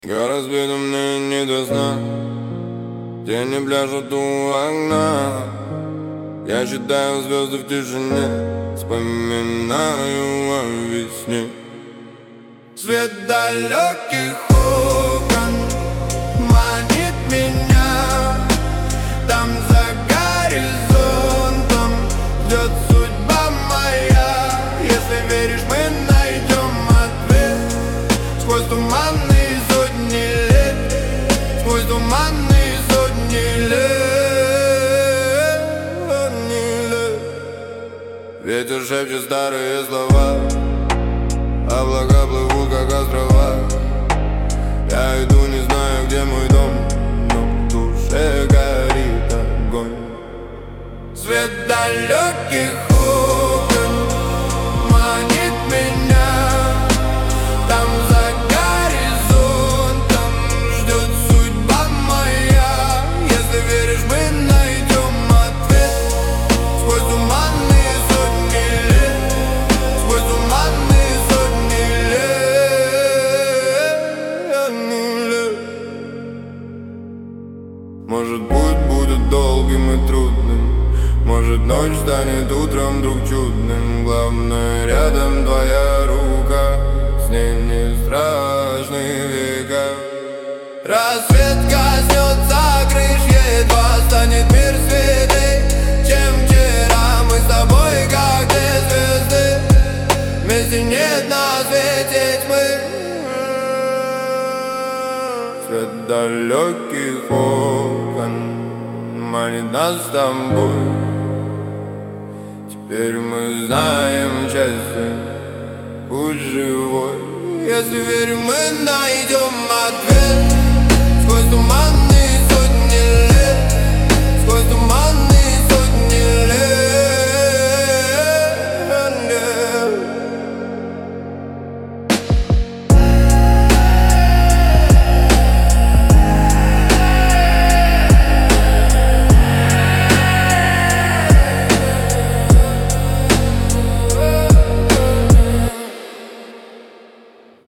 Я разбита, мне не до сна. Тени пляшут у окна. Я считаю звезды в тишине, вспоминаю о весне. Свет далеких окон манит меня. Там за горизонтом ждет судьба моя. Если веришь, мы найдем ответ сквозь туманные сотни лет, сквозь туманные сотни лет. Ветер шепчет старые слова, облака плывут, как острова. Я иду, не знаю, где мой дом, но в душе горит огонь. Свет далеких окон манит меня. Там за горизонтом ждет судьба моя. Если веришь, мы найдем ответ сквозь туманные сотни лет, сквозь туманные сотни лет. Может, путь будет долгим и трудным, может, ночь станет утром вдруг чудным. Главное, рядом твоя рука, с ней не страшны века. Рассвет коснется крыш, едва станет мир светлей, чем вчера. Мы с тобой, как две звезды, вместе нет на свете тьмы. Свет далеких окон манит нас с тобой. Теперь мы знаем счастье, путь живой. Если верим, мы найдем ответ.